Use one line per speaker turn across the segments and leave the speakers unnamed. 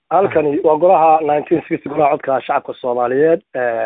halkani waa golaha 1960 golaha codka shacabka Soomaaliyeed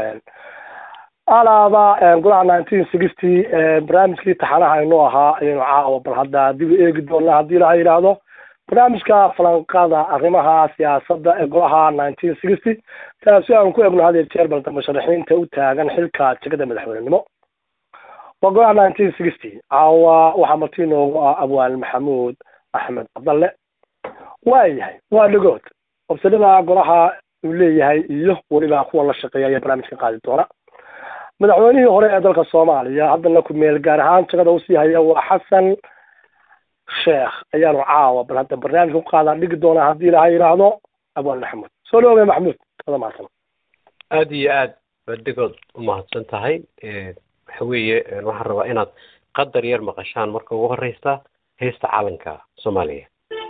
alaaba golaha 1960 barnaamijkii taxanaha inoo ahaa aynu caawa bal hadda dib eegi doonaa hadii la yiraahdo barnaamijka falanqada arrimaha siyaasadda ee golaha 1960 taasi aan ku eegno hadii jeer balda musharaxiinta u taagan xilka jagada madaxweynenimo waa golaha 1960 caawa waxa martiinoogu ah Abwaan Maxamuud Axmed Cabdalle waayahay waa dhagood obsadada golaha uu leeyahay iyo waliba kuwa la shaqeeya barnaamijka qaadi doona madaxweynihii hore ee dalka Soomaaliya haddana ku meel gaar ahaan jagada uu sii haya waa Xasan Sheekh ayaanu caawa bal hadda barnaamijka ku qaada dhigi doona hadii la yiraahdo Abwaan Maxamuud soo dhawaad Maxamuud kada maatan
aad iyo aad badgood u mahadsan tahay waxa weeye waxaan rabaa inaad qadar yar maqashaan marka ugu horeysa heesta calanka Soomaaliya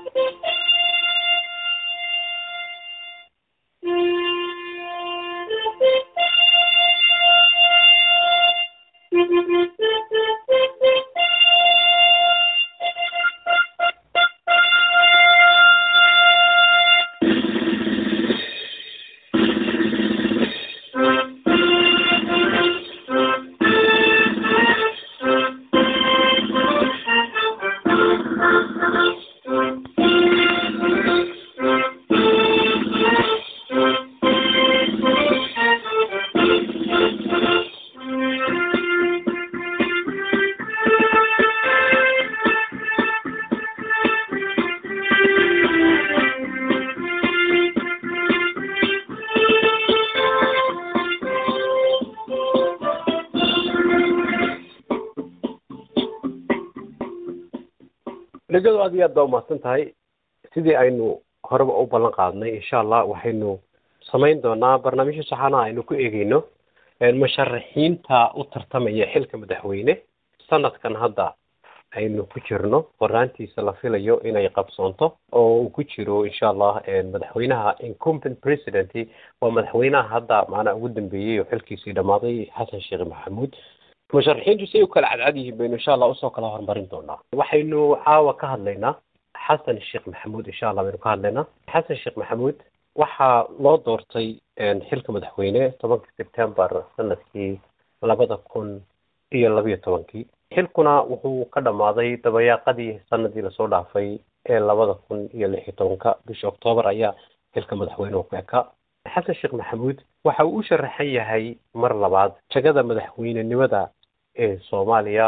لقد أدي الدوام استنتهي سيدي أنه هرب أو بلن قادنا إن شاء الله وحنو سمين دونا برنامج صحنا إنه كإيجينه المشرحين تا أترتمي حلك مدحوينه سنة كان هذا إنه كشرنا ورانتي سلافيلا يو إنه يقب صنطه أو كشرو إن شاء الله مدحوينها incumbent president ومدحوينها هذا معنا ودن بيه وحلك سيد ماضي حسن الشيخ محمود مشارحين جسيو كل عدديه بين إن شاء الله أسوق الله هرمرين دونا وحينو عاوة كهدلينا حسن الشيخ محمود إن شاء الله بينو كهدلينا حسن الشيخ محمود وحا لو دورتي إن حلك مدحوينه 8 سبتمبر سنة كي لابد كون إيه اللبية 8 حلكنا وهو قدم ماضي تبايا قدي سنة دي لسودا في إيه لابد كون إيه اللي حيتونك بش أكتوبر أيا حلك مدحوينه وكاكا حسن الشيخ محمود waxa uu sharaxay yahay mar labaad jagada madaxweynenimada ee Soomaaliya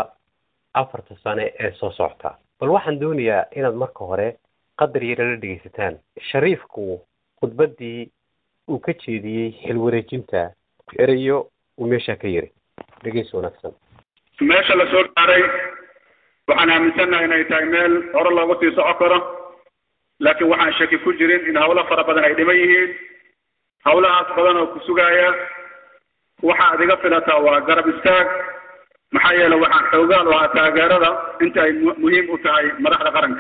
4 sano ee soo socota bal waxaan doonayaa inaad marka hore qadar yar la dhigeysataan shariifku khudbadii uu ka jeediyay xil wareejinta erayo uu meesha ka yiri dhageyso wanaagsan
meesha la soo dhaaray waxaan aaminsanahay inay tahay meel hore loogu sii socon karo laakiin waxaan shaki ku jirin in hawlo fara badan ay dhiman yihiin hawlahaas badan oo ku sugaya waxa adiga filata waa garab istaag maxaa yeelay waxaan xoogaan waa taageerada inta ay muhiim u tahay madaxda qaranka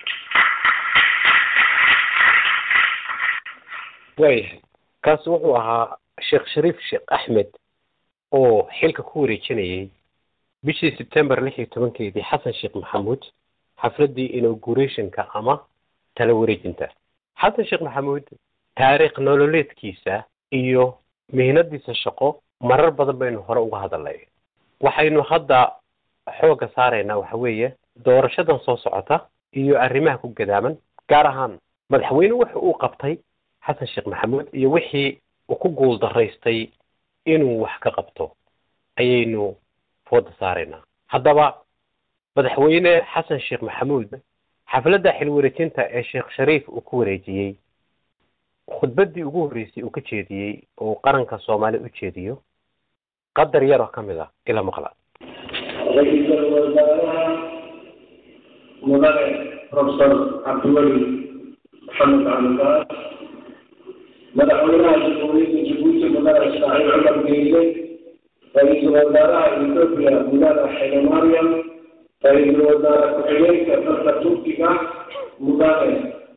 way kaas wuxuu ahaa Sheekh Shariif Sheekh Ahmed oo xilka ku wareejinayay bishii September 16 Xasan Sheekh Maxamuud xafladii inaugurationka ama tala wareejinta Xasan Sheekh Maxamuud taariikh nololeedkiisa iyo mihnadiisa shaqo marar badan baynu hore uga hadalnay waxaynu hadda xooga saarayna waxa weeye doorashadan soo socota iyo arrimaha ku gadaaman gaar ahaan madaxweyne waxa uu qabtay Xasan Sheekh Maxamuud iyo wixii uu ku guul daraystay inuu wax ka qabto ayaynu fooda saarayna haddaba madaxweyne Xasan Sheekh Maxamuud xafladda xil wareejinta ee Sheekh Shariif uu ku wareejiyay khudbadii ugu horeysay uu ka jeediyay oo qaranka Soomaaliya u jeediyo qadar yar oo kamid ah ila maqla
ra'iisul wasaaraha mudane professor Abdulwali Maxamed Cabdillaah madaxweynaha jamhuuriyadda Jabuuti mudane Ismaaciil Cumar Geyle ra'iisul wasaaraha Itoobiya mudane Haile Mariam ra'iisul wasaare ku-xigeenka dalka Turkiga mudane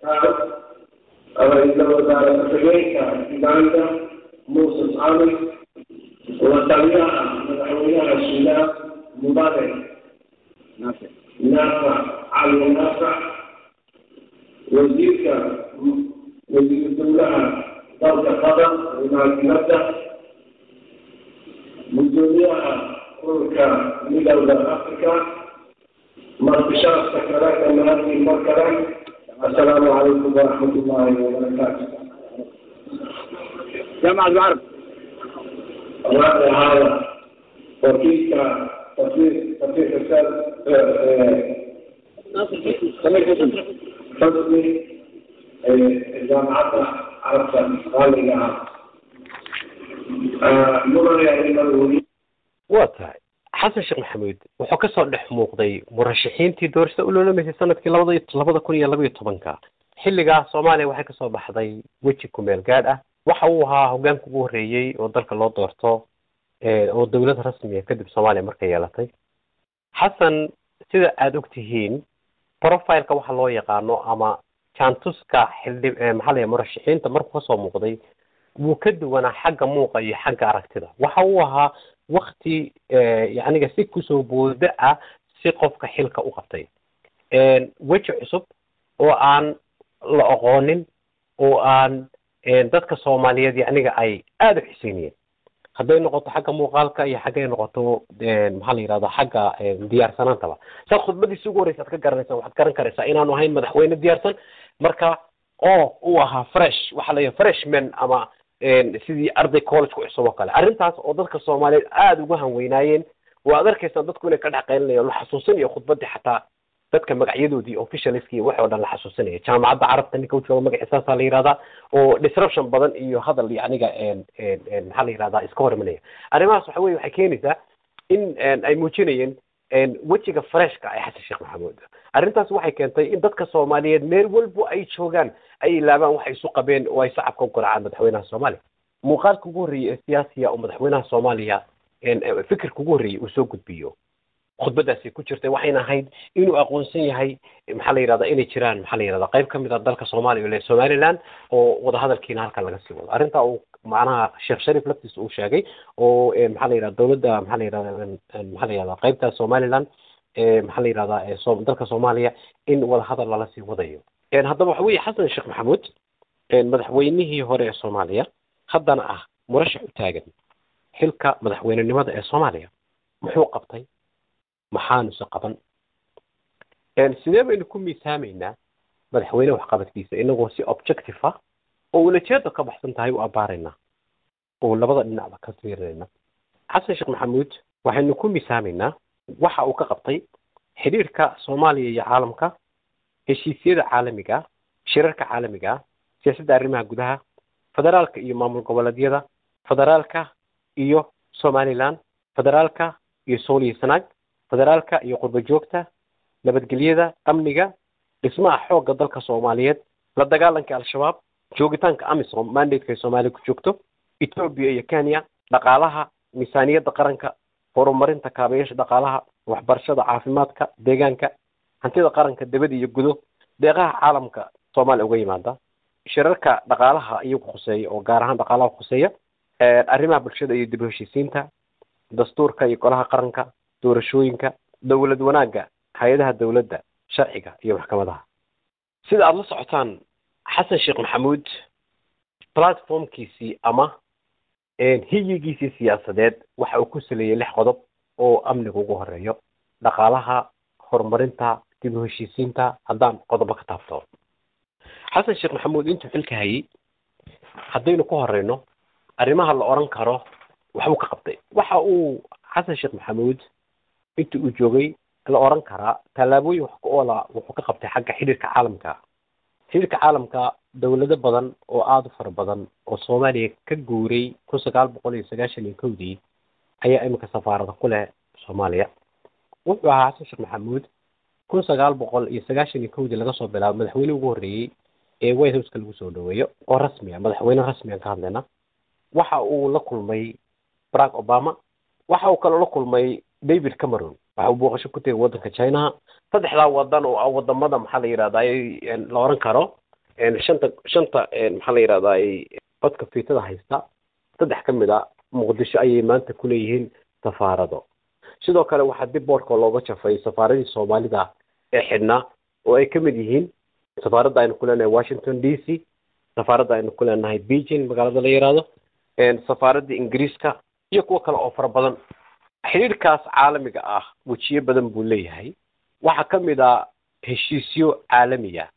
رئيس الوزراء الخارجية إيرلندا موسى عامر وتابعها مدحوينها السودان مبارك نافع علي نافع وزير الدولة مديرية دولة قدر المنافسة مديرية كوركا من دولة أفريقيا مرتشار سكرات هذه المركبة. السلام عليكم ورحمة الله وبركاته.
جامعة العرب.
هذا وكيل تطبيق السادس فضلي جامعة عرب خالية
واتاي حسن شيخ محمود wuxuu ka soo dhex muuqday murashaxiintii doorashada u loolamay sanadkii 2012 xilliga Soomaaliya waxay ka soo baxday weji ku meel gaad ah waxa uu ahaa hoggaanka ugu horeeyay oo dalka loo doorto oo dawlad rasmi ah kadib Soomaaliya markay yeelatay xasan sida aad ogtihiin profile-ka waxa loo yaqaano ama chantuska xilli maxalliga murashaxiinta markuu soo muuqday wuu ka duwanaa xagga muuqa iyo xagga aragtida waxa uu ahaa waqti yacni si ku soo booda ah si qofka xilka u qabtay weji cusub oo aan la aqoonin oo aan dadka Soomaaliyeed yacni ay aad u xiiseeyeen hadday noqoto xagga muuqaalka iyo xagga ay noqoto maxaa la yiraahdaa xagga diyaarsanaantaba saad khudbadiisa ugu horeysa ka garanaysaa waxaad garan karaysaa inaanu ahayn madaxweyne diyaarsan marka oo uu ahaa fresh waxa la yiraahdaa freshman ama sidii arday college ku cusub oo kale arrintaas oo dadka Soomaaliyeed aad uga hanweynaayeen oo aad arkaysaa dadku inay ka dhaqaynayaan la xasuusinaya khudbadii xataa dadka magacyadoodii officialskii waxa oo dhan la xasuusinaya jaamacadda carabta ninka uu joogo magaciisa la yiraahdaa oo disruption badan iyo hadal yacniga maxaa la yiraahdaa iska hormanaya arrimahaas waxa weeye waxay keenaysaa in ay muujinayeen wejiga freshka ay xasan sheekh maxamuud arrintaas waxay keentay in dadka Soomaaliyeed meel walba ay joogaan ay laabaan wax ay isu qabeen oo ay shacabka u qoracaan madaxweynaha Soomaaliya muuqaalka ugu horeeyay siyaasiga oo madaxweynaha Soomaaliya fikirka ugu horeeyay uu soo gudbiyo khudbadaasi ku jirtay waxayna ahayd inuu aqoonsan yahay maxaa la yiraahdaa inay jiraan maxaa la yiraahdaa qayb kamid ah dalka Soomaaliya iyo Somaliland oo wada hadalkiina halka laga sii wado arrinta uu macnaha Sheekh Sharif laftiisa uu sheegay oo maxaa la yiraahdaa dawladda maxaa la yiraahdaa qaybta Somaliland maxaa la yiraahdaa dalka Soomaaliya in wada hadal lala sii wadayo haddaba waxa weeye xasan sheekh maxamuud madaxweynihii hore ee Soomaaliya haddana ah murashax u taagan xilka madaxweynenimada ee Soomaaliya muxuu qabtay maxaanu se qaban sidee baynu ku miisaameynaa madaxweyne wax qabadkiisa inagoo si objective ah oo ulajeedo ka baxsan tahay u abaarayna oo labada dhinacba ka fiirinayna xasan sheekh maxamuud waxaynu ku miisaameynaa waxa uu ka qabtay xiriirka Soomaaliya iyo caalamka heshiisyada caalamiga shirarka caalamiga siyaasadda arrimaha gudaha federaalka iyo maamul goboleedyada federaalka iyo Somaliland federaalka iyo Soomaaliya sanaag federaalka iyo qurbo joogta nabadgelyada amniga dhismaha xoogga dalka Soomaaliyeed la dagaalanka al-shabaab joogitaanka AMISOM mandate-ka Soomaaliya ku joogto Ethiopia iyo Kenya dhaqaalaha miisaaniyadda qaranka horumarinta kaabayaasha dhaqaalaha waxbarashada caafimaadka deegaanka hantida qaranka dibadda iyo gudo deeqaha caalamka Soomaaliya uga yimaada shirarka dhaqaalaha iyo khuseeya oo gaar ahaan dhaqaalaha khuseeya arrimaha bulshada iyo dib u heshiisiinta dastuurka iyo golaha qaranka doorashooyinka dawlad wanaagga hay'adaha dawladda sharciga iyo maxkamadaha sida aad la socotaan xasan sheekh maxamuud platformkiisii ama hiyigiisii siyaasadeed waxa uu ku saleeyay 6 qodob oo amniga ugu horeeyo dhaqaalaha horumarinta dib u heshiisiinta haddaan qodobo ka taabto xasan sheekh maxamuud intuu xilka hayay haddaynu ku horeyno arrimaha la oran karo waxa uu ka qabtay waxa uu xasan sheekh maxamuud intii uu joogay la oran karaa talaabooyin wax ku oola wuxuu ka qabtay xagga xiriirka caalamka dawlado badan oo aad u fara badan oo Soomaaliya ka guuray 1991 ayaa imika safaarada ku leh Soomaaliya wuxuu ahaa xasan sheekh maxamuud 1991 laga soo bilaabo madaxweyne ugu horeeyay ee White House lagu soo dhaweeyo oo rasmi ah madaxweyne rasmi ah ka hadlayna waxa uu la kulmay Barack Obama waxa uu kale la kulmay David Cameron waxa uu booqasho ku tagay wadanka China saddexda wadan oo wadamada maxaa la yiraahdaa la oran karo shanta maxaa la yiraahdaa codka fiitada haysta saddex kamid ah Muqdisho ayay maanta ku leeyihiin safaarado sidoo kale waxa dib boorka looga jafay safaaradii Soomaalida ee xidna oo ay kamid yihiin safaaradda aynu ku leenahay Washington DC safaaradda aynu ku leenahay Beijing magaalada la yiraahdo safaaradda Ingiriiska iyo kuwa kale oo fara badan xiriirkaas caalamiga ah wajiye badan buu leeyahay waxa kamid ah heshiisyo caalami ah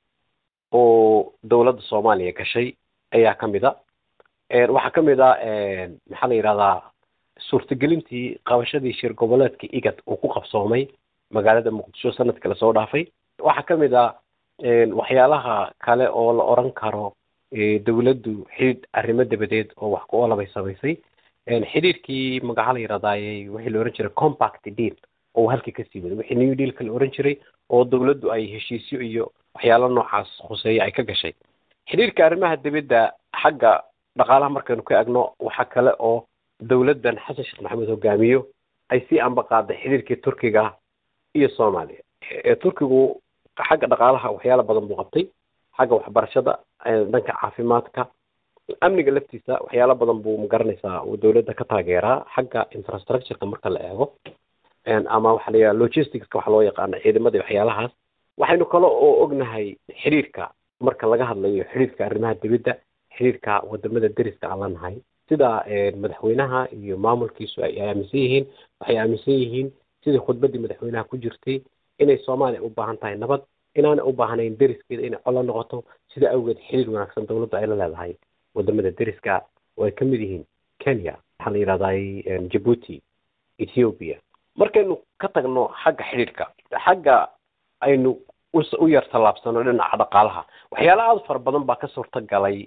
oo dawladda Soomaaliya gashay ayaa kamid ah waxa kamid ah maxaa la yiraahdaa suurtagelintii qabashadii shir goboleedka IGAD oo ku qabsoomay magaalada Muqdisho sanadkii la soo dhaafay waxa kamid ah waxyaalaha kale oo la oran karo dawladdu xid arrimo dabadeed oo wax ku olabay sameysay xiriirkii magaca la yiraahdaayay wixii la oran jiray compact deal oo halkii ka sii waday wixii new deal ka la oran jiray oo dawladdu ay heshiisyo iyo waxyaalo noocaas khuseeya ay ka gashay xiriirka arrimaha dibadda xagga dhaqaalaha markaynu ka agno waxa kale oo dawladdan Xasan Sheekh Maxamed hogaamiyo ay si amba qaaday xiriirkii Turkiga iyo Soomaaliya Turkigu xagga dhaqaalaha waxyaalo badan buu qabtay xagga waxbarashada dhanka caafimaadka amniga laftiisa waxyaalo badan buu magaranaysaa oo dawladda ka taageeraa xagga infrastructure marka la eego ama waxa la yiraahdo logistics waxa loo yaqaan ciidamada waxyaalahaas waxaynu kale oo ognahay xiriirka marka laga hadlayo xiriirka arrimaha dibadda xiriirka wadamada dariska aan lanahay sida madaxweynaha iyo maamulkiisu ay aaminsan yihiin sidii khudbadii madaxweynaha ku jirtay inay Soomaaliya u baahan tahay nabad inaana u baahnayn dariskeeda inay colo noqoto sida awgeed xiriir wanaagsan dawladda ay la leedahay wadamada dariska oo ay kamid yihiin Kenya waxa la yiraahdaa Djibouti Ethiopia markaynu ka tagno xagga xiriirka xagga aynu u yar talaabsano dhinaca dhaqaalaha waxyaalo aad far badan baa ka suurta galay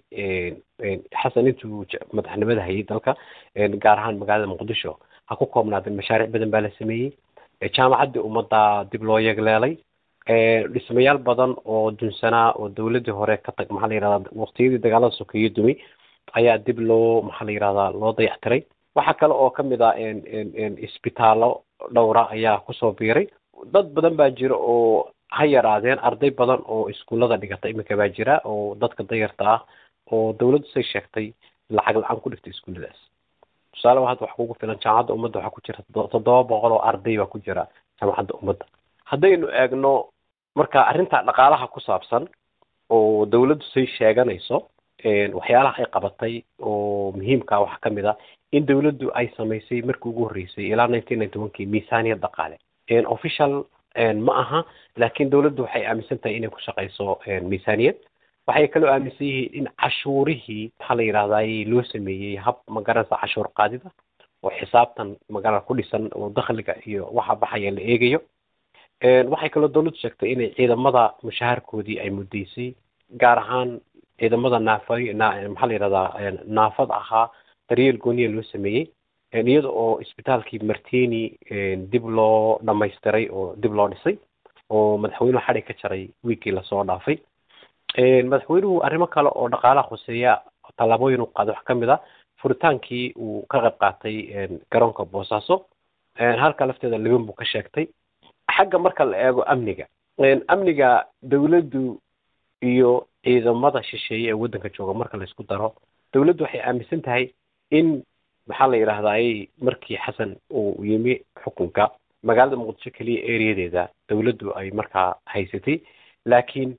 xasan intuu madaxnimada hayay dalka gaar ahaan magaalada Muqdisho ha ku koobnaadeen mashaariic badan baa la sameeyay jaamacadda ummadda dib loo yeegleelay dhismayaal badan oo dunsanaa oo dawladii hore ka tag maxaa la yiraahdaa waqtiyadii dagaalada sokeeye dumay ayaa dib loo maxaa la yiraahdaa loo dayactiray waxa kale oo kamid ah isbitaallo dhowra ayaa ku soo biiray dad badan baa jira oo ha yaraadeen arday badan oo iskuulada dhigata imika baa jira oo dadka dayarta ah oo dawladdu say sheegtay lacag la'aan ku dhigtay iskuuladaas tusaale waxaad wax kugu filan jaamacadda ummadda waxa ku jira 700 oo arday baa ku jira jaamacadda ummadda haddaynu eegno marka arrinta dhaqaalaha ku saabsan oo dawladdu say sheeganayso waxyaalaha ay qabatay oo muhiimka waxa kamid ah in dawladdu ay sameysay markii ugu horeysay ilaa 1991 miisaaniyad dhaqaale official ma aha laakiin dawladdu waxay aaminsan tahay inay ku shaqeyso miisaaniyad waxay kaloo aaminsan yihiin in cashuurihii waxa la yiraahdaa loo sameeyay hab magaranaysa cashuur qaadida oo xisaabtan magaran ku dhisan oo dakhliga iyo waxa baxaya la eegayo waxay kaloo dawladdu sheegtay inay ciidamada mushaharkoodii ay mudeysay gaar ahaan ciidamada maxaa la yiraahdaa naafad ahaa daryeel gooniya loo sameeyay iyada oo isbitaalkii Martini dib loo dhameystiray oo dib loo dhisay oo madaxweynuhu xarig ka jaray wiikii la soo dhaafay madaxweynuhu arrimo kale oo dhaqaalaha khuseeya talaabooyin uu qaaday wax kamid ah furitaankii uu ka qayb qaatay garoonka Boosaaso halka lafteeda Liban buu ka sheegtay xagga marka la eego amniga dawladdu iyo ciidamada shisheeye ee waddanka jooga marka la isku daro dawladdu waxay aaminsan tahay in maxaa la yiraahdaa markii xasan uu yimi xukunka magaalada Muqdisho kaliya ereyadeeda dawladdu ay markaa haysatay laakiin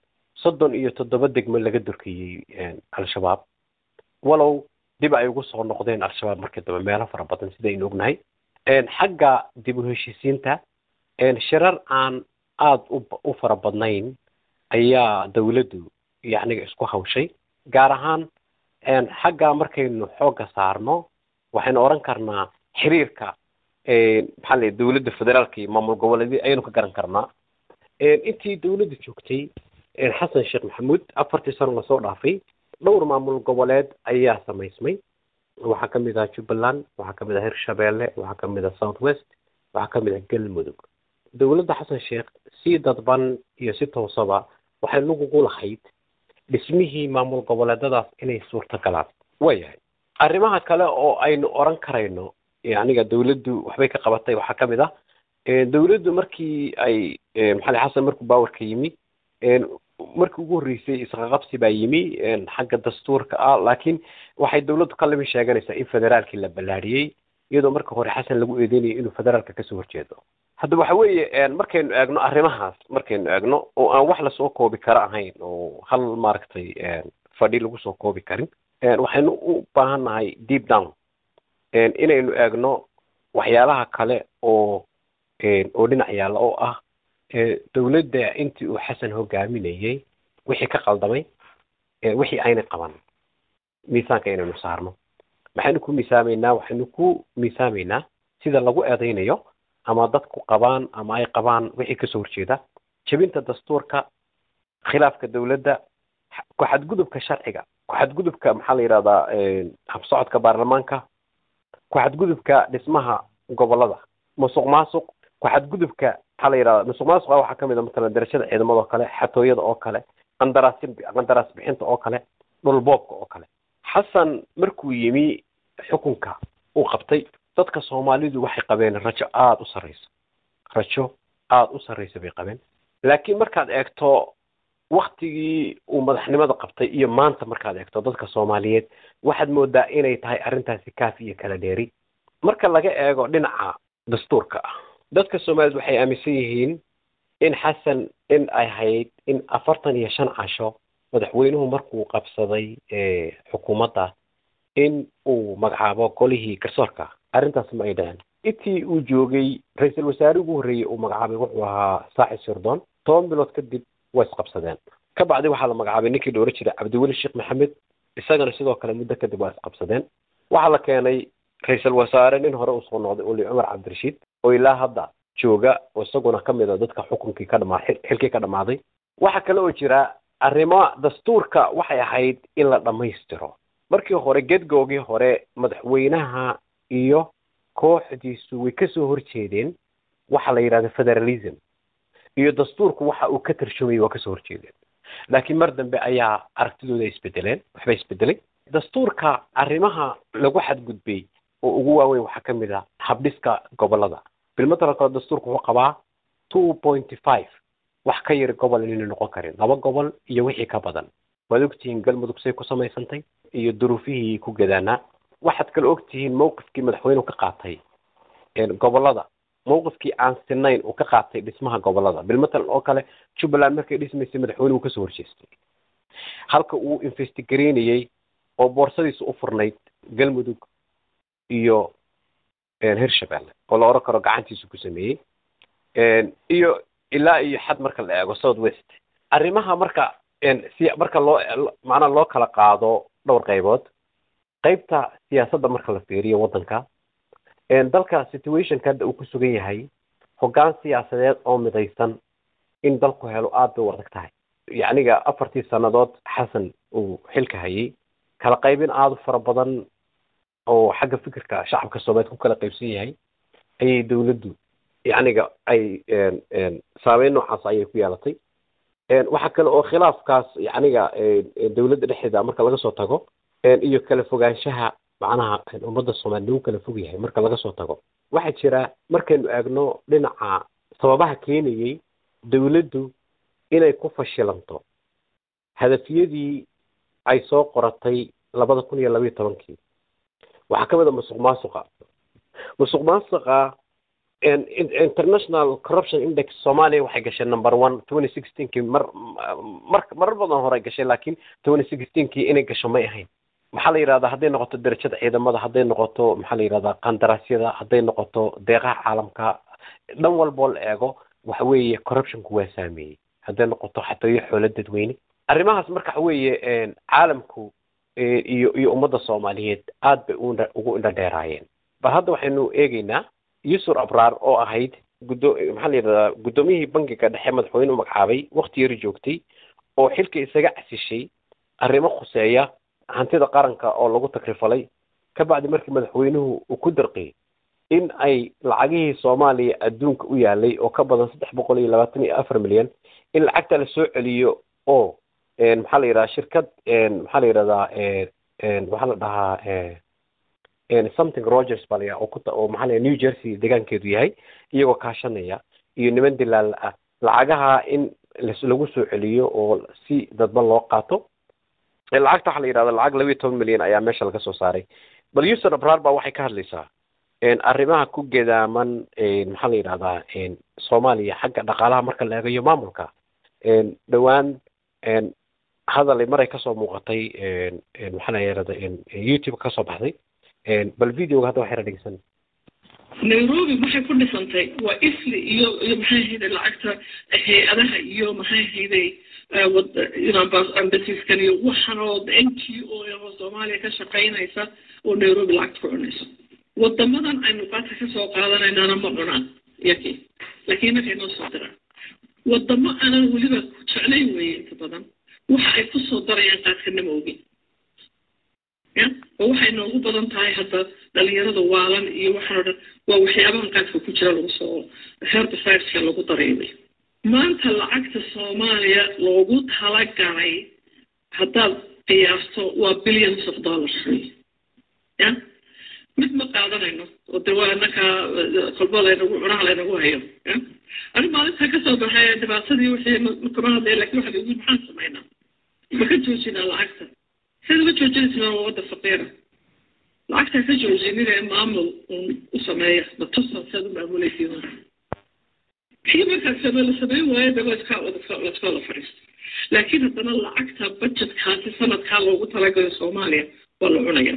37 degmo laga durkiyay al-shabaab walow dib ay ugu soo noqdeen al-shabaab markii dambe meelo fara badan sida aynu ognahay xagga dib u heshiisiinta shirar aan aad u fara badnayn ayaa dawladdu yacni isku hawshay gaar ahaan xagga markaynu xooga saarno waxaan oran karnaa xiriirka maxaa la dawladda federaalka iyo maamul goboleedyada aynu ka garan karnaa intii dawladdu joogtay Xasan Sheekh Maxamuud 4 sano la soo dhaafay dhowr maamul goboleed ayaa sameysmay waxa kamid ah Jubbaland waxa kamid ah Hirshabeelle waxa kamid ah South West waxa kamid ah Galmudug dawladda Xasan Sheekh si dadban iyo si toosaba waxay lagu lahayd dhismihii maamul goboleedadaas inay suurta galaan wayahay arrimaha kale oo aynu oran karayno aniga dawladdu waxbay ka qabatay waxa kamid ah dawladdu markii ay maxamed xasan markuu baawarka yimi markii ugu horeysay isqaqabsi baa yimi xagga dastuurka laakiin waxay dawladdu kalami sheeganaysaa in federaalkii la balaariyay iyadoo marka hore xasan lagu eedeynayay inuu federaalka ka soo horjeedo hadda waxa weeye markaynu eegno arrimahaas markaynu eegno oo aan wax la soo koobi kara ahayn oo hal maaragtay fadhi lagu soo koobi karin waxaynu u baahannahay deep down inaynu eegno waxyaalaha kale oo dhinac yaalla oo ah dawladda intii uu xasan hogaaminayay wixii ka qaldamay wixii ayna qaban miisaanka inaynu saarno waxaynu ku miisaamaynaa sida lagu eedaynayo ama dadku qabaan ama ay qabaan wixii kasoo horjeeda jebinta dastuurka khilaafka dawladda ku xadgudubka sharciga ku xadgudubka maxaa la yidhahdaa habsocodka baarlamaanka ku xadgudubka dhismaha gobolada musuqmaasuq ku xadgudubka maxaa la yidhahdaa musuqmaasuqa waxaa ka mid a matalan darajada ciidamada oo kale xatooyada oo kale qandaraas bixinta oo kale dhulboobka oo kale xasan markuu yimi xukunka uu qabtay dadka Soomaalidu waxay qabeen rajo aad u sareysa bay qabeen laakiin markaad eegto waqtigii uu madaxnimada qabtay iyo maanta markaad eegto dadka Soomaaliyeed waxaad moodaa inay tahay arintaasi kaafi iyo kala dheeri marka laga eego dhinaca dastuurka dadka Soomaaliyeed waxay aaminsan yihiin in xasan in ay hayd in 45 casho madaxweynuhu markuu qabsaday xukuumadda in uu magacaabo golihii garsoorka arrintaas ma ay dhaceen intii uu joogay ra'iisul wasaarihi ugu horreeyay uu magacaabay wuxuu ahaa Saacid Sirdoon 10 bilood kadib way isqabsadeen ka bacdi waxaa la magacaabay ninkii dhooro jiray Cabdiweli Sheekh Maxamed isagana sidoo kale muddo kadib waa isqabsadeen waxaa la keenay ra'iisul wasaare nin hore u soo noqday Oli Umar Cabdirashiid oo ilaa hadda jooga oo isaguna ka mid ah dadka xukunkii ka dhamaaday xilkii ka dhamaaday waxa kale oo jira arrimo dastuurka waxay ahayd in la dhameystiro markii hore gedgoogii hore madaxweynaha iyo kooxdiisu way ka soo horjeedeen waxa la yiraahdo federalism iyo dastuurku waxa uu ka tarjumay waa ka soo horjeedeen laakiin mar dambe ayaa aragtidooda isbedeleen waxba isbedelay dastuurka arrimaha lagu xadgudbay oo ugu waaweyn waxa ka mid ah habdhiska gobolada bilmatalka dastuurku wuxuu qabaa 2.5 wax ka yar gobol inay noqon kareen laba gobol iyo wixii ka badan waad ogtihiin galmudug say ku samaysantay iyo duruufihii ku gadaana waxaad kale ogtihiin mowqifkii madaxweynuhu ka qaatay gobolada mowqifkii aan sinayn uu ka qaatay dhismaha gobolada bilmatal oo kale Jubbaland markay dhismaysay madaxweynuhu ka soo horjeestay halka uu investigareynayay oo boorsadiisu u furnayd galmudug iyo Hirshabelle oo la oran karo gacantiisu ku sameeyay iyo ilaa iyo xad marka la eego South West arrimaha marka marka loo kala qaado dhowr qaybood qaybta siyaasadda marka la fiiriyo wadanka dalka situationka hadda uu ku sugan yahay hoggaan siyaasadeed oo midaysan in dalku helo aad u adag tahay yacniga 4 sanadood xasan uu xilka hayay kala qaybin aad u fara badan oo xagga fikirka shacabka Soomaaliyeed ku kala qaybsan yahay ay dawladdu yacniga ay saameyn noocaas ay ku yeelatay waxa kale oo khilaafkaas yacniga dawladda dhexdeeda marka laga soo tago iyo kala fogaanshaha macnaha ummadda Soomaaliyeed uu kala fog yahay marka laga soo tago waxa jira markaynu eegno dhinaca sababaha keenayay dawladdu inay ku fashilanto hadafyadii ay soo qoratay 2012 waxa ka mid ah musuqmaasuqa international corruption index Soomaaliya waxay gashay number 1 2016 mar badan hore gashay laakiin 2016 inay gasho ma ahayn maxaa la yiraahdaa hadday noqoto darajada ciidamada hadday noqoto maxaa la yiraahdaa qandaraasyada hadday noqoto deeqaha caalamka dhan walba la eego waxa weeye corruptionku waa saameeyay hadday noqoto xatooyo xoolo dadweyne arrimahaas marka waxa weeye caalamku iyo ummadda Soomaaliyeed aad bay ugu indhadeeraayeen bal hadda waxaynu eegaynaa Yusuf Abraar oo ahayd maxaa la yiraahdaa gudoomiyihii bangiga dhexe madaxweynuhu magacaabay waqti yar joogtay oo xilka isaga casishay arrimo khuseeya hantida qaranka oo lagu takrifalay ka bacdi markii madaxweynuhu uu ku darqay in ay lacagihii Soomaaliya adduunka u yaalay oo ka badan 324 milyan in lacagta la soo celiyo oo maxaa la yiraahdaa shirkad maxaa la yiraahdaa waxa la dhahaa something Rogers baliya oo maxaa la New Jersey deegaankeedu yahay iyagoo kaashanaya iyo niman dilaal ah lacagaha in lagu soo celiyo oo si dadba loo qaato lacagta waxa la yiraahdaa lacag 12 milyan ayaa meesha laga soo saaray bal Yusuf Abraar baa waxay ka hadlaysaa arrimaha ku geedaaman maxaa la yiraahdaa Soomaaliya xagga dhaqaalaha marka la eego maamulka dhawaan hadalay maray ka soo muuqatay maxaa la yiraahdaa YouTube ka soo baxday bal video hadda waxay dhigsan
Nairobi waxay ku dhisantay waa isli iyo maxay hayday lacagta hay'adaha iyo maxay hayday embassies kan iyo waxanoo NGO ee Soomaaliya ka shaqeynaysa oo Nairobi lacag ku cunayso wadamadan aynu qaadka ka soo qaadanayna ma cunaan yaki laakiin waxay noo soo diraan wadamo aanan weliba jeclayn weeye inta badan waxa ay ku soo darayaan qaadkanimo ogi waxay noogu badan tahay hadda dhalinyarada waalan iyo waxaan waa waxyaabahan qaadka ku jira lagu soo herbicideska lagu dareemay maanta lacagta Soomaaliya loogu talagalay haddaad qiyaasto waa billions of dollars mid ma qaadanayno oo dawaanaka qalbada nagu cunaha leenagu hayo ani maalinta ka soo baxay dhibaatadii wixii kama hadlay laakiin waxa lagu maxaan sameynaa ma ka joojinaa lacagta sida ma joojinaysaa wadda faqiira lacagta ka joojinina maamul u sameeya ma tusan sida maamulaysiin kii markaa sameyn waayo dabaadka la fariisto laakiin haddana lacagta budgetkaasi sanadkaa loogu talagalay Soomaaliya waa la cunaya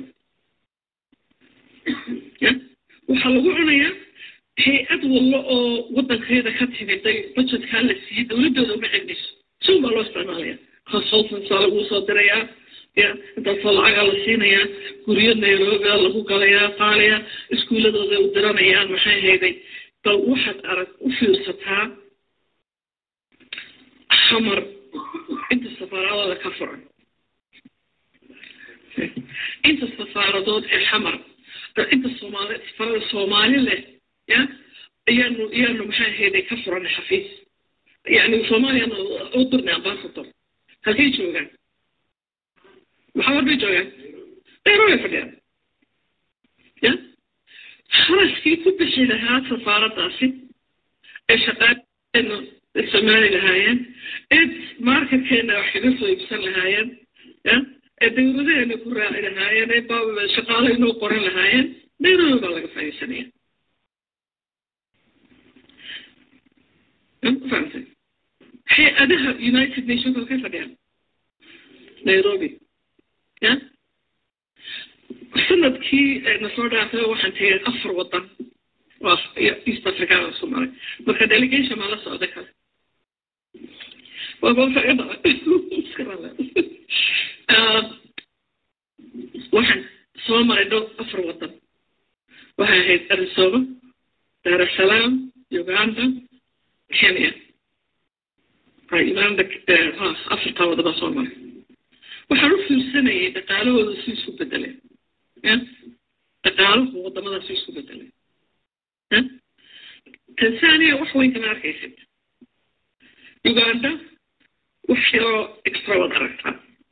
waxaa lagu cunayaa hay-ad wallo oo waddankeeda ka timiday budgetkaa la siiyey dowladooda uma cegnayso si unbaa loo isticmaalaya consultants baa lagu soo dirayaa intaasoo lacagaa la siinayaa guryo Nairobi lagu galayaa qaalayaa iskuuladooda u diranayaan maxay hayday bal waxaad arag u fiirsataa xamar inta safaaradooda ka furan inta safaaradood ee xamar inta Soomaali leh ayaanu maxay hayday ka furan xafiis yani Soomaaliya oo dirnaa ambassador halkay joogaan maxaa bay joogaan Nairobi fadhiyaan خلاص كل شيء لها سفارة داسي إيش قال إنه السماء لهاين إد ماركت كنا وحدة يبصر لهاين الدولة إنه كرة لهاين باب شغال إنه قرن لهاين نيرو بالله في سنة فهمت هي أدها United Nations كيف ده نيروبي sanadkii nasoo dhaafay waxaan tagay 4 wadan waa East Africa oo Soomaaliya marka delegation ma la socda kale waa faa'iido waxaan soo maray 4 wadan waxay ahayd Addis-Ababa, Dar es Salaam, Uganda, Kenya Uganda Afrika wadada soo maray waxaan u fiirsanayay dhaqaalahooda si isku bedeleen تقالوا وضمنا في سوق الدنيا تنسانيا وحوين كما ركيسد يوغندا وحيرو اكسترا ودركتا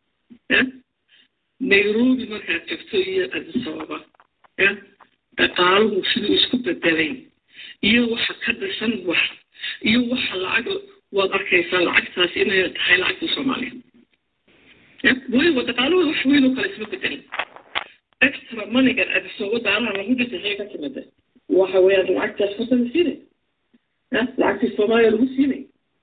نيروبي مركز تفتوية أدس-أبابا تقالوا شنو سوق الدنيا يوحا كدسان وحا يوحا العقل وضركيسان العقل إنه يتحيل العقل الصومالي وتقالوا وحوينو كالسوق الدنيا extra money قال أدس-أبابا دارها رهودة هيك كمدة وحويات العقل أسفل مسيري العقل الصومالي المسيري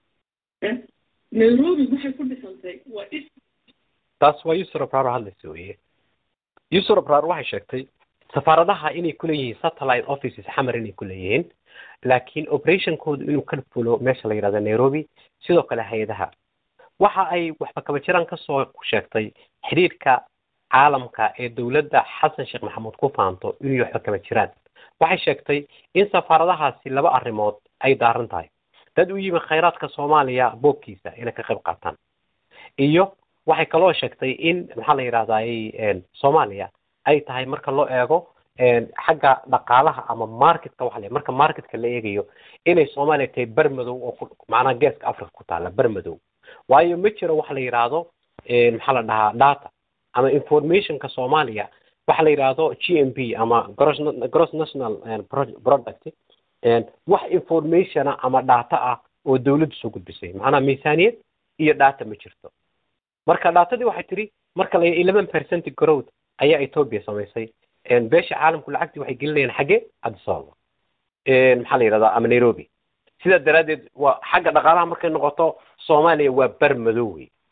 نيروبي ما حيكون بسنتين وإيش
taas waa Yusra Praro hadlayso weeye Yusra Praro waxay sheegtay safaaradaha inay ku leeyihiin satellite offices xamar inay ku leeyihiin laakiin operation code inuu ka fulo meesha la yiraahdo Nairobi sidoo kale hay'adaha waxa ay waxba kaba jiraan ka soo sheegtay xiriirka caalamka ee dawladda Xasan Sheekh Maxamuud ku faanto inuu waxba kaba jiraan waxay sheegtay in safaaradahaasi laba arrimood ay daaran tahay dad u yimi khayraadka Soomaaliya boobkiisa inay ka qayb qaataan iyo waxay kaloo sheegtay in waxa la yiraahdaa Soomaaliya ay tahay marka loo eego xagga dhaqaalaha ama marketka waxa la marka marketka la eegayo inay Soomaaliya tahay barmadow oo macna geeska Afrika ku taala barmadow waayo ma jiro waxa la yiraahdo waxa la dhahaa data ama informationka Soomaaliya waxa la yiraahdo GNP ama gross national product wax information ama data ah oo dawladdu soo gudbisay macna miisaaniyad iyo data ma jirto marka daatadii waxay tiri marka la 11% growth ayaa Ethiopia samaysay beesha caalamku lacagtii waxay gelinayaan xagee Addis-Ababa waxa la yiraahdaa ama Nairobi sida daraadeed waa xagga dhaqaalaha markay noqoto Soomaaliya waa barmadowey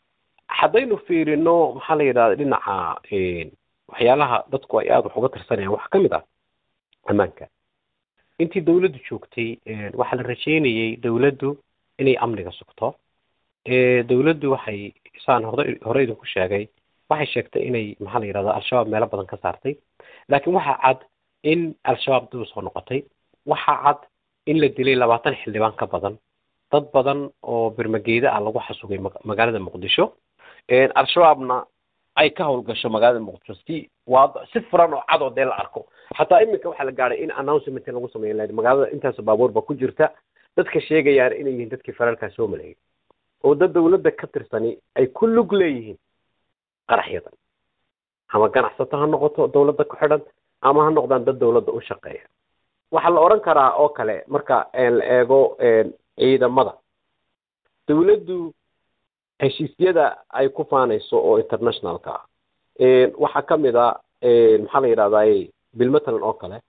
haddaynu fiirino maxaa la yidhahda dhinaca waxyaalaha dadku ay aada wax uga tirsanayaan waxaa ka mid ah ammaanka. intii dawladdu joogtay waxaa la rajeynayay dawladdu inay amniga sugto. dawladdu waxay saan hore idinku sheegay waxay sheegtay inay maxaa la yidhahda al-shabaab meelo badan ka saartay, laakiin waxaa cad in al-shabaab dib u soo noqotay. waxaa cad in la dilay 20 xildhibaan ka badan, dad badan oo birmageeda ah lagu xasugay magaalada muqdisho. al-shabaabna ay ka howlgasho magaalada muqdisho si furan oo cad oo dee la arko. xataa iminka waxaa la gaaray in announcement lagu sameeyo magaalada intaas baabuurba ku jirta, dadka sheegayaan inay yihiin dadkii faralka soo maleeyay oo dad dawladda ka tirsani ay ku lug leeyihiin qaraxyadan, ama ganacsato ha noqoto dawladda ku xidhan ama ha noqdaan dad dawladda u shaqeeya. waxaa la oran karaa oo kale marka la eego ciidamada dawladdu heshiisyada ay ku faanayso oo internationalka ah waxaa ka mid ah maxaa la yidhahdaa bilmatalan oo kale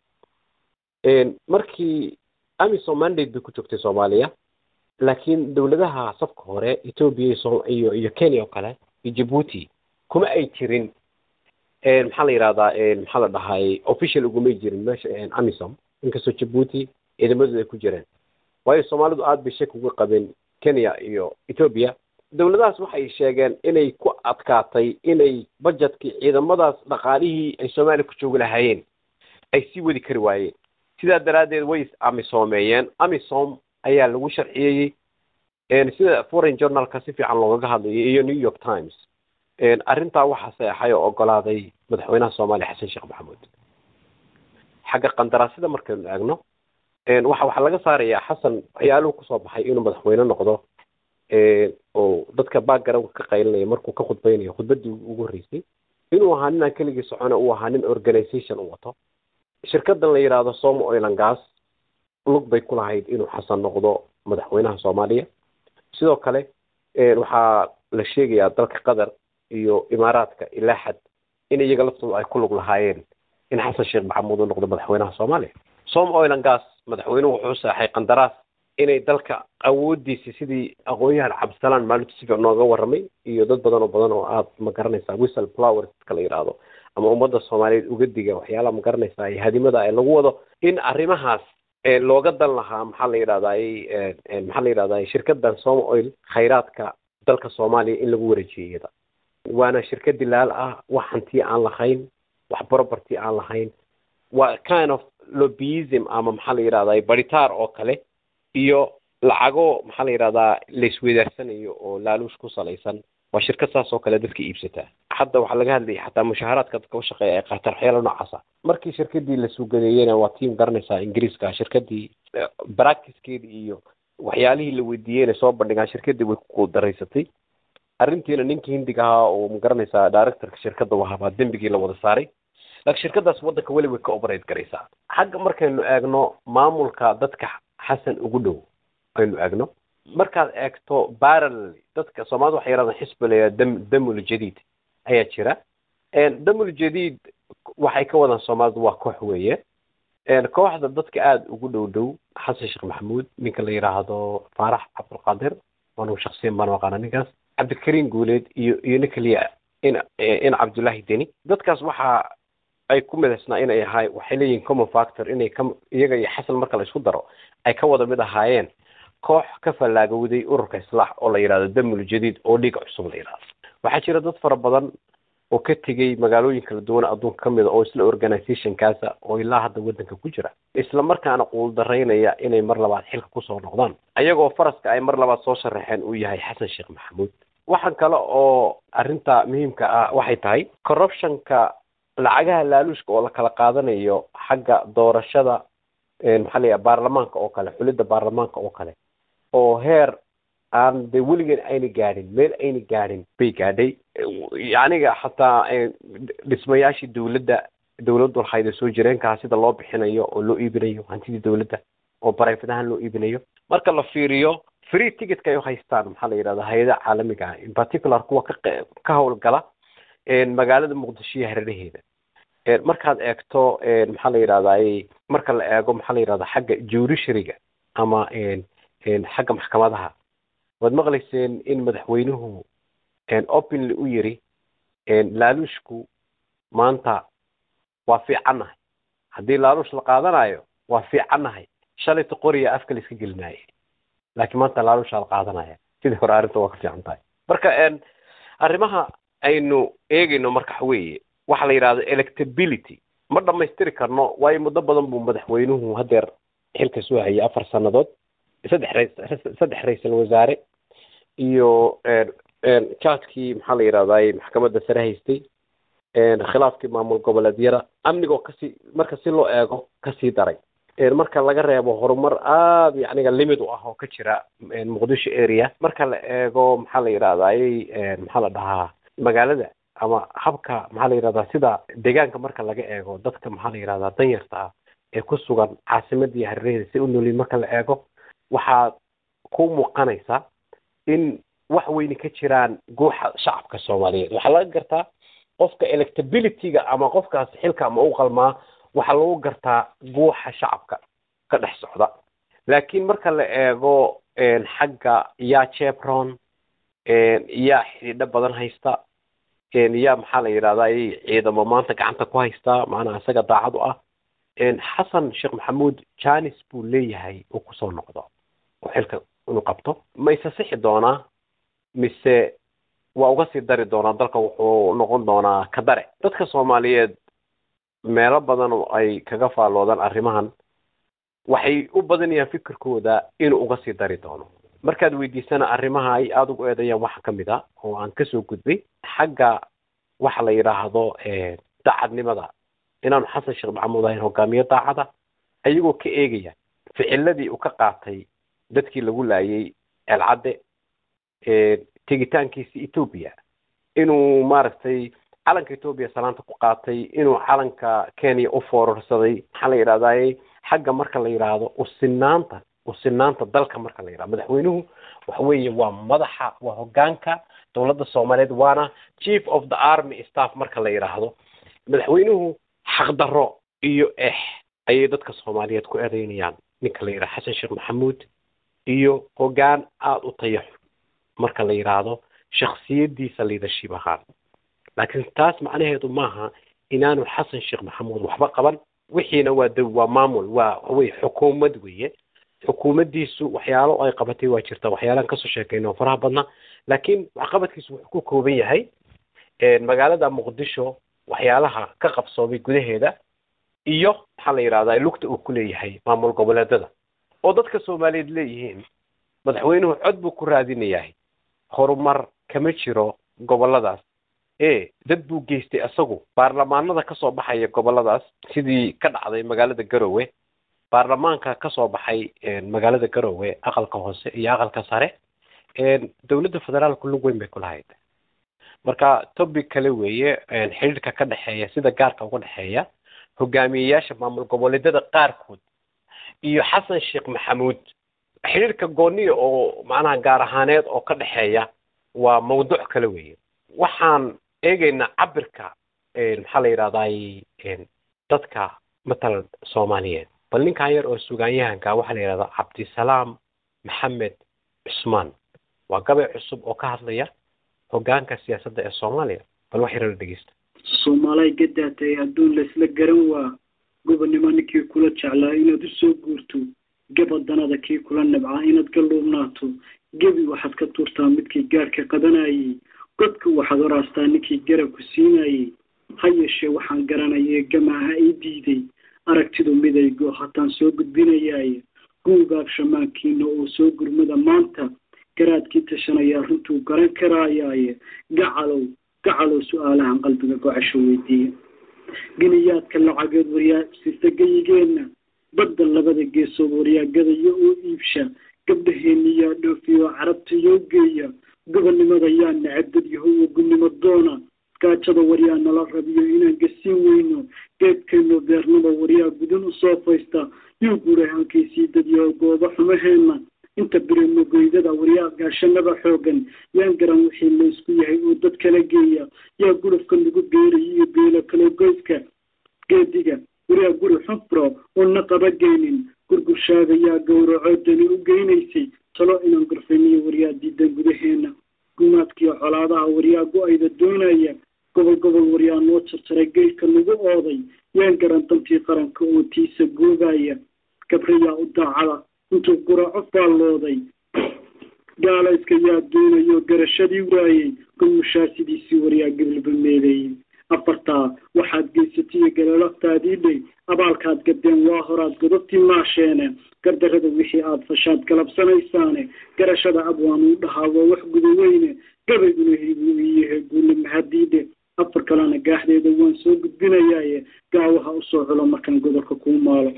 markii amisom mandate bay ku joogtay Soomaaliya, laakiin dawladaha safka hore Ethiopia iyo Kenya oo kale iyo Djibouti kuma ay jirin maxaa la yidhahdaa maxaa la dhahay official uguma jirin meesha amisom, inkastoo Djibouti ciidamadu ay ku jireen. waayo Soomaalidu aad bay shaki uga qabeen Kenya iyo Ethiopia. dawladahaas waxay sheegeen inay ku adkaatay inay budgetkii ciidamadaas dhaqaalihii ay Soomaaliya ku joogi lahaayeen ay sii wadi kari waayeen. sidaa daraaddeed way amisomeeyeen. amisom ayaa lagu sharciyey sida foreign journalka si fiican looga hadlayay iyo New York Times. arrintaa waxaa saxay oo ogolaaday madaxweynaha Soomaaliya Xasan Sheekh Maxamuud. xagga qandaraasada markaynu eegno waxa laga saarayaa Xasan waxyaaluhu ku soo baxay inuu madaxweyne noqdo oo dadka background ka qaylinaya markuu ka khudbaynayo khudbadii ugu horeysay inuu ahaa nin keligii socona uu ahaa nin organization u wato. shirkadan la yiraahdo Som Oil and Gas lug bay ku lahayd inuu Xasan noqdo madaxweynaha Soomaaliya. sidoo kale waxaa la sheegayaa dalka Qatar iyo Imaaraadka ilaa xad in iyaga laftooda ay ku lug lahaayeen in Xasan Sheekh Maxamuud uu noqdo madaxweynaha Soomaaliya. Som Oil and Gas madaxweynuhu wuxuu saxay qandaraas inay dalka awoodiisa sidii aqoonyahan Cabdisalaan maalintii si fiican nooga warramay iyo dad badan oo aad ma garanaysaa whistleblowers kala yiraahdo ama ummadda Soomaaliyeed uga diga waxyaalaha ma garanaysaa ay hadimada ay lagu wado in arrimahaas looga dan lahaa maxaa la yiraahdaa shirkadan Som Oil khayraadka dalka Soomaaliya in lagu wareejiyo. waana shirkad dilaal ah, wax hanti aan lahayn, wax property aan lahayn. waa kind of lobbyism ama maxaa la yiraahdaa baritaar oo kale iyo lacago maxaa la yiraahdaa leesweedaarsanayo oo laaluush ku salaysan. waa shirkad saas oo kale dadka iibsata. hadda waxaa laga hadlayay xataa mushaaharaadka dadka u shaqeeya ay qaataan waxyaalo noocaas ah. markii shirkadii la suugadeeyayna waa team garanaysaa Ingiriiska shirkadii practice-keedii iyo waxyaalihii la weydiiyeyna soo bandhigaan shirkadii way ku daraysatay. arrintiina ninkii Hindiga ahaa oo ma garanaysaa directorka shirkadda wahaa dembigii la wada saaray. laakiin shirkadaas waddanka weli way ka operate garaysaa. xagga markaynu eegno maamulka dadka Xasan ugu dhow aynu eegno markaad eegto parallel dadka Soomaalidu waxay yiraahdaan xisbiga damul jadiid ayaa jira. damul jadiid waxay ka wadaan Soomaalidu waa koox weeye. kooxda dadka aad ugu dhow Xasan Sheekh Maxamuud ninka la yiraahdo Faarax Cabdulqaadir waanu shakhsiyan baan waqana ninkaas Cabdikariin Guuleed iyo ninkaliya in Cabdullaahi Deni. dadkaas waxa ay ku midaysnaa inay ahay waxay leeyihiin common factor inay iyaga iyo Xasan marka la isku daro ay ka wada mid ahaayeen koox ka falaagowday ururka islaax oo la yiraahdo damul jadiid oo dhiig cusub la yiraahdo. waxaa jira dad fara badan oo ka tegay magaalooyin kala duwan adduunka kamid oo isla organization kaasa oo ilaa hadda waddanka ku jira isla markaana qool dareynaya inay mar labaad xilka ku soo noqdaan ayagoo faraska ay mar labaad soo sharaxeen uu yahay Xasan Sheekh Maxamuud. waxaan kale oo arrinta muhiimka ah waxay tahay corruptionka lacagaha laaluushka oo la kala qaadanayo xagga doorashada maxaa la yiraahdaa baarlamaanka oo kale xulidda baarlamaanka oo kale oo heer aan de weligeed ayna gaadhin meel ayna gaadhin bay gaadhay. yacniga xataa dhismayaashii dawladdu waxay soo jireenkaa sida loo bixinayo oo loo iibinayo hantidii dawladda oo private ahaan loo iibinayo. marka la fiiriyo free ticket ay haystaan maxaa la yiraahdaa hay'adaha caalamiga ah in particular kuwa ka howlgala magaalada Muqdisho hareeraheeda. markaad eegto maxaa la yiraahdaa marka la eego maxaa la yiraahdaa xagga judiciary-ga ama xagga maxkamadaha waad maqlayseen in madaxweynuhu openly u yiri laalushku maanta waa fiicanahay haddii laalush la qaadanayo waa fiicanahay shalay qoriya afka la iska gelinaayay laakiin maanta laalush la qaadanaya sidii hore arrinta waa ka fiican tahay marka arrimaha aynu eegayno marka weeye waxa la yiraahdo electability ma dhamaystiri karno waayo muddo badan buu madaxweynuhu hadeer xilka soo hayay 4 sanadood saddex ra'iisul wasaare iyo jaadkii maxaa la yiraahdaa maxkamadda sare haystay khilaafkii maamul goboleedyada amniga kasi marka si loo eego kasi daray marka laga reebo horumar aad yacniga limit u ah oo ka jira muqdisho area marka la eego maxaa la yiraahdaa maxaa la dhahaa magaalada ama habka maxaa la yiraahdaa sida deegaanka marka laga eego dadka maxaa la yiraahdaa danyarta ee ku sugan caasimadii hareeraheeda si u noolin marka la eego waxaa ku muuqanaysa in wax weyn ka jiraan guuxa shacabka Soomaaliyeed waxa laga gartaa qofka electability-ga ama qofkaas xilka ama u qalmaa waxa lagu gartaa guuxa shacabka ka dhex socda laakiin marka la eego xagga yaa chevron yaa xidhiidho badan haysta yaa maxaa la yiraahdaa ciidamo maanta gacanta ku haysta macnaha isaga daacad u ah xasan sheekh maxamuud jaanis buu leeyahay oo ku soo noqdo oo xilka inuu qabto ma isa sixi doonaa mise waa uga sii dari doonaa dalka wuxuu noqon doonaa ka dare dadka Soomaaliyeed meelo badan oo ay kaga faaloodaan arrimahan waxay u badanayaan fikirkooda inuu uga sii dari doono markaad weydiisana arrimaha ay aad ugu eedayaan waxa ka mid ah oo aan ka soo gudbay xagga waxa la yiraahdo daacadnimada inaan xasan sheekh maxamuud ahayn hogaamiye daacada ayagoo ka eegaya ficiladii uu ka qaatay dadkii lagu laayay alcade tegitaankiisa Ethiopia inuu maaragtay calanka Ethiopia salaanta ku qaatay inuu calanka Kenya u foorarsaday waxa la yiraahdaa xagga marka la yiraahdo usinaanta dalka marka la yiraahdo madaxweynuhu waxa weeye waa madaxa waa hogaanka dawladda Soomaaliyeed waana chief of the army staff marka la yiraahdo madaxweynuhu xaq darro iyo ayay dadka Soomaaliyeed ku eedeynayaan ninka la yiraahdo xasan sheekh maxamuud iyo hogaan aad u tayo marka la yiraahdo shakhsiyadiisa leadership ahaan laakiin taas macnaheedu maaha inaanu xasan sheekh maxamuud waxba qaban wixiina waa maamul waa xukuumad weeye xukuumaddiisu waxyaalo ay qabatay waa jirta waxyaalaan ka soo sheekayno faraha badna laakiin waxqabadkiisu wuxuu ku kooban yahay magaalada muqdisho waxyaalaha ka qabsoomay gudaheeda iyo waxa la yiraahdaa lugta uu ku leeyahay maamul goboleedyada oo dadka Soomaaliyeed leeyihiin madaxweynuhu cod buu ku raadinayaa horumar kama jiro goboladaas dad buu geystay asagu baarlamaanada ka soo baxay goboladaas sidii ka dhacday magaalada Garowe baarlamaanka ka soo baxay magaalada Garowe aqalka hoose iyo aqalka sare dawladda federaalku lug weyn bay ku lahayd marka topic kale weeye xiriirka ka dhaxeeya sida gaarka uga dhaxeeya hogaamiyayaasha maamul goboleedyada qaarkood iyo xasan sheekh maxamuud xiriirka gooniyo oo macnaha gaar ahaaneed oo ka dhaxeeya waa mawduuc kale weeye waxaan eegaynaa cabirka maxaa la yiraahdaa dadka matalan Soomaaliyeed bal ninkan yar oo suugaanyahanka waxa la yiraahdaa Cabdisalaam Maxamed Cusmaan waa gabay cusub oo ka hadlaya hogaanka siyaasadda ee Soomaaliya bal wax yar la dhageysta
Soomaaliya gadaatay adduun la isla garan waa gobonnimo ninkii kula jeclaa inaad u soo guurto gabadhanada kii kula nabcaa inaad ka luubnaato gebi waxaad ka tuurtaa midkii gaarka qadanayay godka waxaad waraastaa ninkii garabku siinayay ha yeeshee waxaan garanayay gamaaha ay diiday aragtidu midaygo hataan soo gudbinayaay guugaab shamaankiina oo soo gurmada maanta garaadkii tashanaya runtuu garan karaayaay gacalow su'aalahan qalbiga gocasho weydiiya giniyaadka lacageed waryaabsista geyigeenna badda labada geesood waryaagadayo oo iibsha gabdhaheeniyaa dhoofiyo carabta yoo geeya gobonnimada yaa necab dad yahow gunnimo doona gaajada waryaa nala rabiyo inaan gasiin weyno geedkeenno beernada waryaa gudan u soo faysta yuu guurahaankaysii dad yahow goobo xumaheenna inta birimo goydada waryaa gaashanaba xoogan yaan garan wixii laysku yahay oo dad kala geeya yaa gurufka lagu beerayo iyo beelo kale goyska geediga waryaa guri xunfro oona qabageynin gurgurshaada yaa gowraco dani u geynaysay talo inaan gurfayniyo waryaa diidan gudaheena gumaadkii iyo colaadaha waryaa go-ayda doonaya gobol waryaa noo jarjaray geylka lagu ooday yaan garan dantii qaranka oo tiisa googaya gabriyaa u daacada intuu guraco faallooday gaalayska yaa doonayo garashadii waayey gulmushaasidiisii waryaa gibilba meeleeyey afartaa waxaad geysatiyo galalaftaadii dhey abaalkaad gadeen waa horaad godobtii maasheene gardarrada wixii aad fashaad galabsanaysaane garashada abwaan uu dhahaa waa wax gudaweyne gabayguna hibuu iyahe guule mahadiidhe afar kalena gaaxdeeda waan soo gudbinayaaye gaawaha usoo culo markaan godolka kuu maalo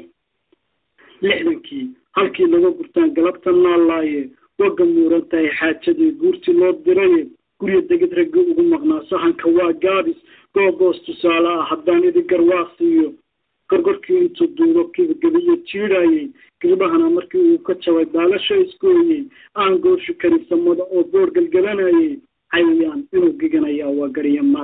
60kii halkii laga gurtaan galabta naallaaye waga muuran tahay xaajadii guurtii loo diraye gurya deged ragga ugu maqnaa sahanka waa gaabis googoos tusaale ah haddaan idin garwaaqsiiyo gorgorkii intuu duulo kibagabiyo jiidhaayey gilbahana markii uu ka jabay baalasha iskooyey aan gooshu karin samada oo boor galgalanayey cayayaan inuu giganayaa waa garya maad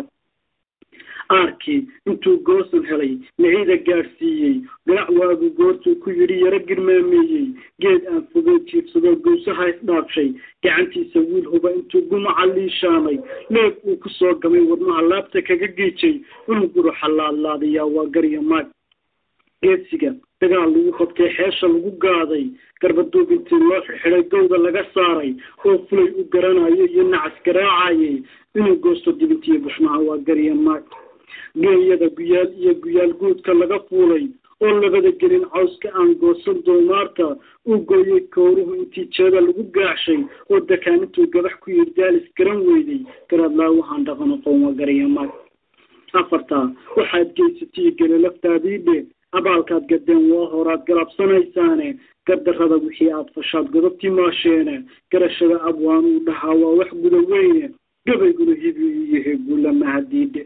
aarkii intuu goosan helay miciida gaadhsiiyey ganac waagu goortuu ku yidhi yaro girmaameeyey geed aan fogey jiifsadoo gowsaha isdhaabshay gacantiisa wiil huba intuu gumaca liishaamay leeg uu ku soo gamay wadnaha laabta kaga giijay inuu guro xalaadlaadayaa waa garya maag geedsiga dagaal lagu qabtay xeesha lagu gaaday garbaduub intii loo xidhay gowda laga saaray oo fulay u garanayo iyo nacas garaacayay inuu goosto dibintiyo bushmaha waa garya maag geeyada guyaal iyo guyaal guudka laga fuulay oo labada gelin cawska aan goosan doomaarta uu gooyey kowruhu intii jeeda lagu gaacshay oo dakaan intuu gabax ku yiri daalis garan weyday garadlaa waxaan dhaqan aqoon waa garya maag afartaa waxaad geysatay galalaftaadii dhe abaalkaad gadeen waa horaad galabsanaysaane gardarrada wixii aad fashaad godobtii maasheene garashada abwaan uu dhahaa waa wax gudaweyne gabayguna hibi iyahe guula mahadiidhe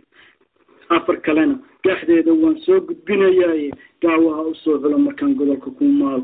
afar kalena gaaxdeeda waan soo gudbinayaaye gaawaha usoo culo markaan godolka ku maalo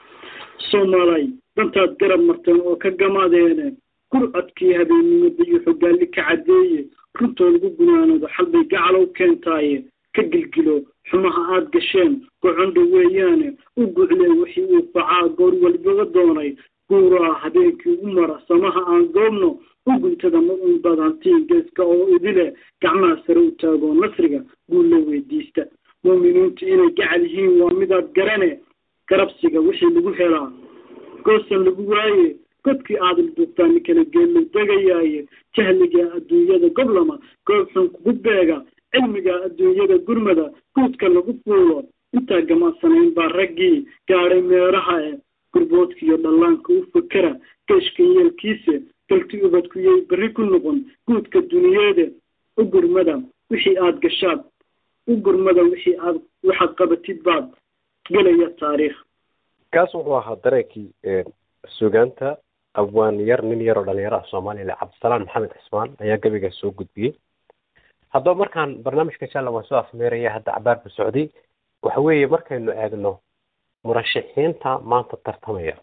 soomaalay dantaad garab marteen oo ka gamaadeene gurcodkii habeennimada iyo xogaalli ka caddeeye runtoo lagu gunaanado xalbay gacalow keentaaye ka gilgilo xumaha aad gasheen gocondho weeyaane u guclee wixii uu facaa goor walibaga doonay guuraa habeenkii u mara samaha aan goobno u guntada ma unbaad hantiin geeska oo idile gacmaha sare u taagoo nasriga guulla weydiista muuminiintu inay gacal yihiin waa midaad garane garabsiga wixii lagu helaa goosan lagu waaye godkii aadil duugtaa ninkana geellow degayaaye jahliga adduunyada goblama goobxun kugu beega cilmiga adduunyada gurmada guudka lagu fuulo intaa gamaasanayn baa raggii gaadhay meeraha gurboodkiiyo dhallaanka u fakera geeshka yeelkiisa galti ubadkuyay berri ku noqon guudka duniyeeda u gurmada wixii aad gashaad u gurmada wixii aad waxaad qabatid baad gelaya taariikh
kaas wuxuu ahaa dareenkii suugaanta abwaan yar nin yaroo dhalinyaro ah soomaaliya cabdisalaan maxamed cismaan ayaa gabayga soo gudbiyey haddaba markaan barnaamijka insha allah waan soo afmeeraya hadda cabaarka socday waxa weeye markaynu eegno murashaxiinta maanta tartamaya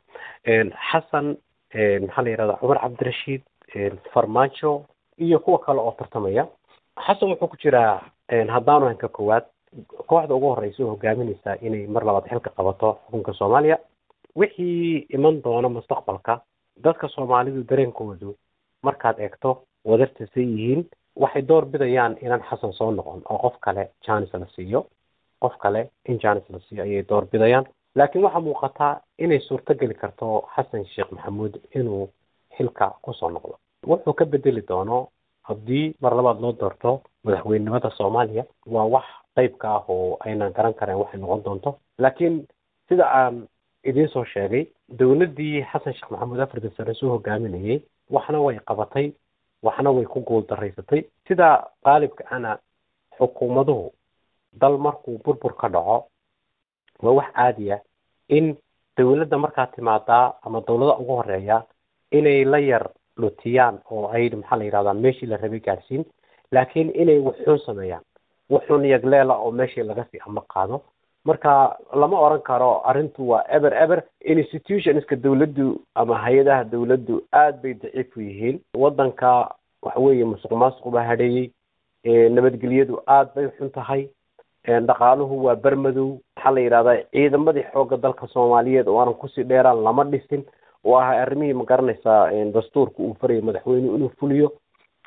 xasan maxaa la yidhahdaa cumar cabdirashiid farmaajo iyo kuwa kale oo tartamaya xasan wuxuu ku jiraa haddaanu hanka koowaad kooxda ugu horeysa oo hogaaminaysa inay mar labaad xilka qabato xukunka soomaaliya wixii iman doona mustaqbalka dadka soomaalidu dareenkoodu markaad eegto wadartasay yihiin waxay door bidayaan inaan xasan soo noqon oo qof kale jaanis la siiyo qof kale in jaanis la siiyo ayay door bidayaan laakiin waxaa muuqataa inay suurtogeli karto xasan sheekh maxamuud inuu xilka kusoo noqdo wuxuu ka bedeli doono haddii mar labaad loo doorto madaxweynenimada soomaaliya waa wax qayb ka ah oo aynan garan kareen waxay noqon doonto laakiin sida aan idiin soo sheegay dowladdii xasan sheekh maxamuud 4 sano soo hogaaminayay waxna way qabatay waxna way ku guul daraysatay sida qaalibka ana xukuumaduhu dal markuu burbur ka dhaco waa wax caadi ah in dowladda markaa timaadaa ama dowladda ugu horeeya inay la yar lutiyaan oo ay maxaa la yidhahdaa meeshii la rabay gaarsiin laakiin inay wuxuun sameeyaan wuxuun yagleela oo meeshii laga sii ama qaado marka lama oran karo arrintu waa eber institutionska dowladdu ama hay-adaha dowladdu aad bay daciif u yihiin waddanka waxa weeye musuqmaasuq baa hadheeyey nabadgelyadu aad bay xun tahay dhaqaaluhu waa bermadow waxaa la yidhahdaa ciidamadii xoogga dalka soomaaliyeed oo aanan kusii dheeraan lama dhisin oo ah arrimihii ma garanaysaa dastuurka uu farayay madaxweynuhu inuu fuliyo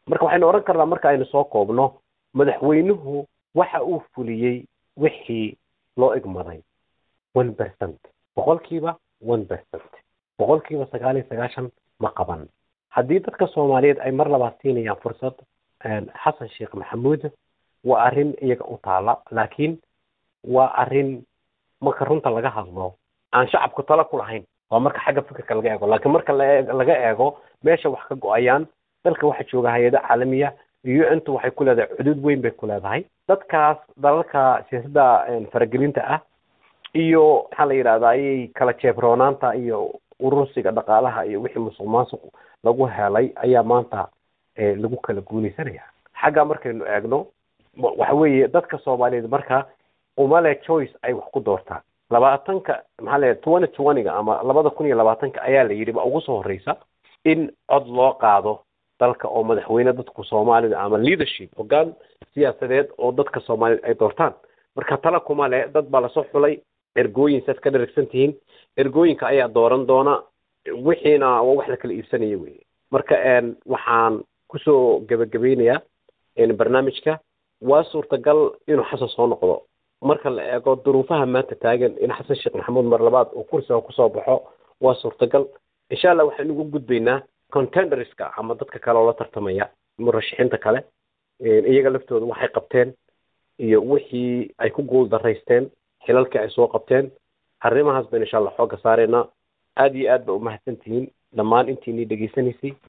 marka waxaynu oran karnaa marka aynu soo koobno madaxweynuhu waxa uu fuliyey wixii loo igmaday 1% boqolkiiba 1% boqolkiiba 99 ma qaban haddii dadka Soomaaliyeed ay mar labaad siinayaan fursad xasan sheekh maxamuud waa arrin iyaga u taala laakiin waa arrin marka runta laga hadlo aan shacabku tala ku lahayn waa marka xagga fikirka laga eego laakiin marka laga eego meesha wax ka go'ayaan dalka waxa jooga hay'ado caalamiya iyo intu waxay ku leedahay xuduud weyn bay ku leedahay dadkaas dalalka siyaasadda faragelinta ah iyo waxa la yiraahdaa ay kala jeebroonanta iyo urursiga dhaqaalaha iyo wixii musuqmaasuq lagu helay ayaa maanta lagu kala guulaysanaya xagga markaynu eegno waxa weeye dadka Soomaaliyeed marka uma leh choice ay wax ku doortaan 20ka maxaa la 2020 ama 2020 ayaa la yiri ba ugu soo horeysa in cod loo qaado dalka oo madaxweyne dadku Soomaalida ama leadership hoggaan siyaasadeed oo dadka Soomaaliyeed ay doortaan marka tala kuma leh dad baa la soo xulay ergooyin sad ka dharagsantihiin ergooyinka ayaa dooran doona wixiina wax la kala iibsanayo weeye marka waxaan ku soo gabagabeynayaa barnaamijka waa suurtagal inuu xasan soo noqdo marka la eego duruufaha maanta taagan in xasan sheekh maxamuud mar labaad uu kursiga ku soo baxo waa suurtagal insha Allah waxaan ugu gudbaynaa contenderska ama dadka kale oo la tartamaya murashaxiinta kale iyaga laftooda waxay qabteen iyo wixii ay ku guul daraysteen xilalka ay soo qabteen arrimahaas baan insha Allah xooga saarayna aad iyo aad ba u mahadsantihiin dhammaan intii dhageysaneysay